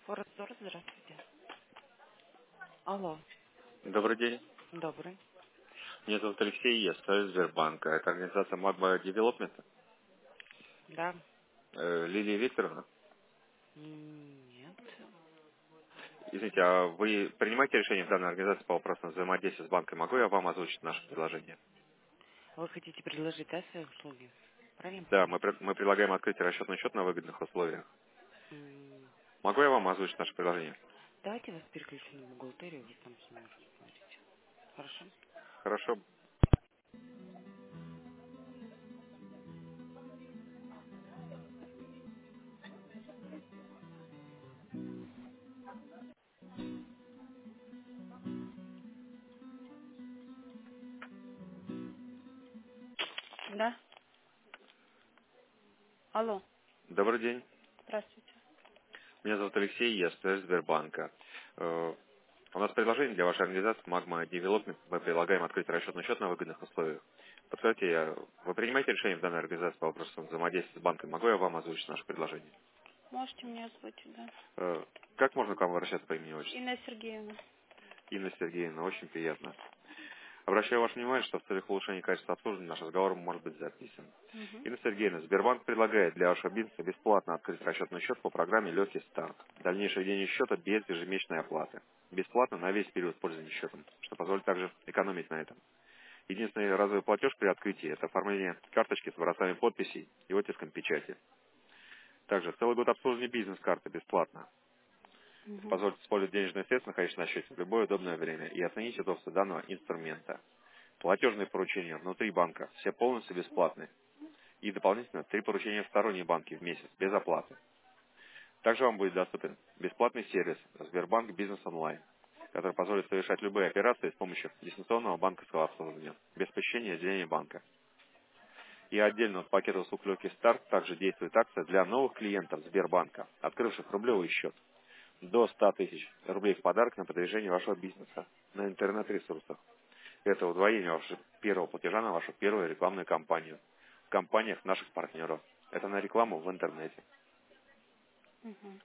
Форестор, здравствуйте. Алло, Добрый день. добрый. Меня зовут Алексей, я стою из Сбербанка. Это организация Magma Development. Да. Лилия Викторовна. Нет. Извините, а вы принимаете решение в данной организации по вопросам взаимодействия с банком? Могу я вам озвучить наше предложение? Вы хотите предложить, да, свои услуги? Правильно Да, понимаю? мы предлагаем открыть расчетный счет на выгодных условиях. М, Могу я вам озвучить наше предложение? Давайте вас переключу на бухгалтерию, вы там сможете смотреть. Хорошо? Хорошо. Да. Алло, Добрый день. здравствуйте. Меня зовут Алексей, я стою из Сбербанка. У нас предложение для вашей организации Magma Development. Мы предлагаем открыть расчетный счет на выгодных условиях. Подскажите, вы принимаете решение в данной организации по вопросам взаимодействия с банком? Могу я вам озвучить наше предложение? Можете мне озвучить, да? Э, Как можно к вам обращаться по имени и отчеству? Инна Сергеевна. Инна Сергеевна, очень приятно. Обращаю ваше внимание, что в целях улучшения качества обслуживания наш разговор может быть записан. Угу. Инна Сергеевна, Сбербанк предлагает для вашего бизнеса бесплатно открыть расчетный счет по программе «Легкий старт». Дальнейшее ведение счета без ежемесячной оплаты. Бесплатно на весь период пользования счетом, что позволит также экономить на этом. Единственный разовый платеж при открытии – это оформление карточки с образцами подписей и оттиском печати. Также целый год обслуживания бизнес-карты бесплатно. Это Угу. позволит использовать денежные средства, находящиеся на счете в любое удобное время и оценить удобство данного инструмента. Платежные поручения внутри банка все полностью бесплатны. И дополнительно 3 поручения в сторонние банки в месяц без оплаты. Также вам будет доступен бесплатный сервис Сбербанк Бизнес Онлайн, который позволит совершать любые операции с помощью дистанционного банковского обслуживания, без посещения отделения банка. И отдельно от пакета услуг «Легкий старт» также действует акция для новых клиентов Сбербанка, открывших рублевый счет. До 100 тысяч рублей в подарок на продвижение вашего бизнеса на интернет-ресурсах. Это удвоение вашего первого платежа на вашу первую рекламную кампанию в компаниях наших партнеров. Это на рекламу в интернете. Угу.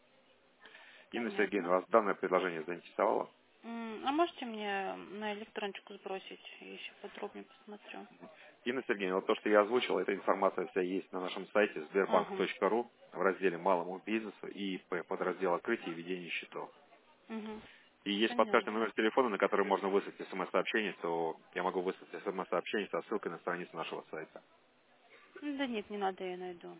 Инна Сергеевна, Понятно. вас данное предложение заинтересовало? А можете мне на электрончику сбросить? Я еще подробнее посмотрю. Инна Сергеевна, вот то, что я озвучил, эта информация вся есть на нашем сайте Ага. sberbank.ru в разделе «Малому бизнесу» и подраздел «Открытие и ведение счетов». Угу. И есть подсказка Понятно. номер телефона, на который можно выслать смс-сообщение, то я могу выслать смс-сообщение со ссылкой на страницу нашего сайта. Да нет, не надо, я найду.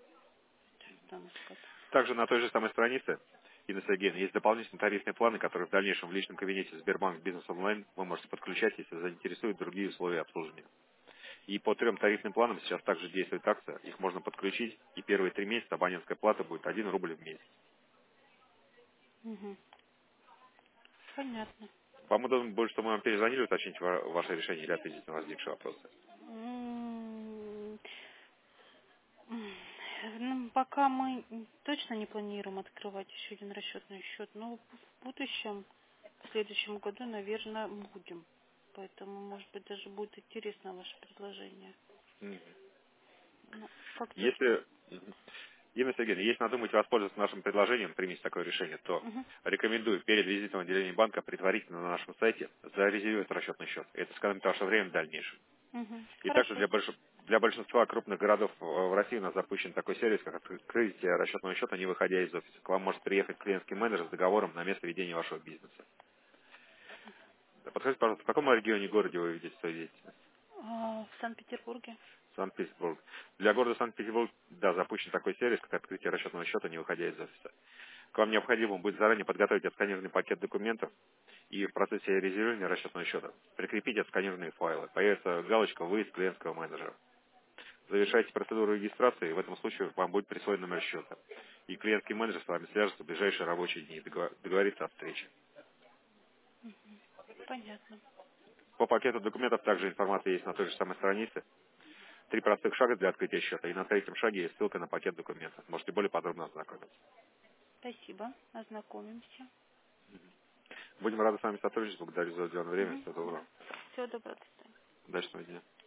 Что там искать? Также на той же самой странице, Инна Сергеевна, есть дополнительные тарифные планы, которые в дальнейшем в личном кабинете Сбербанк Бизнес Онлайн вы можете подключать, если заинтересуют другие условия обслуживания. И по 3 тарифным планам сейчас также действует акция, их можно подключить, и первые 3 месяца абонентская плата будет 1 рубль в месяц. Угу. Понятно. Вам удобно будет, что мы вам перезвонили, уточнить ваше решение или ответить на возникшие вопросы. М, Ну, пока мы точно не планируем открывать еще один расчетный счет, но в будущем, в следующем году, наверное, будем. Поэтому, может быть, даже будет интересно ваше предложение. Мгм. Ну, как точно? Если, Инна Сергеевна, если надумаете воспользоваться нашим предложением, примите такое решение, то Угу, рекомендую перед визитом в отделение банка предварительно на нашем сайте зарезервировать расчетный счет. Это сэкономит ваше время в дальнейшем. угу. И также Хорошо. для большинства крупных городов в России у нас запущен такой сервис, как открытие расчетного счета, не выходя из офиса. К вам может приехать клиентский менеджер с договором на место ведения вашего бизнеса. Да, подскажите, пожалуйста, в каком регионе городе вы видите свою деятельность? В Санкт-Петербурге? Санкт-Петербург. Для города Санкт-Петербург, да, запущен такой сервис, как открытие расчетного счета, не выходя из офиса. К вам необходимо будет заранее подготовить отсканированный пакет документов и в процессе резервирования расчетного счета прикрепить отсканированные файлы. Появится галочка «Выезд клиентского менеджера». Завершайте процедуру регистрации, и в этом случае вам будет присвоен номер счета. И клиентский менеджер с вами свяжется в ближайшие рабочие дни и договорится о встрече. Понятно. По пакету документов также информация есть на той же самой странице. 3 простых шага для открытия счета, и на третьем шаге есть ссылка на пакет документов. Можете более подробно ознакомиться. Спасибо. Ознакомимся. Будем рады с вами сотрудничать. Благодарю за уделенное время. Угу. Всего Да. доброго. Всего доброго. До свидания. Удачного дня.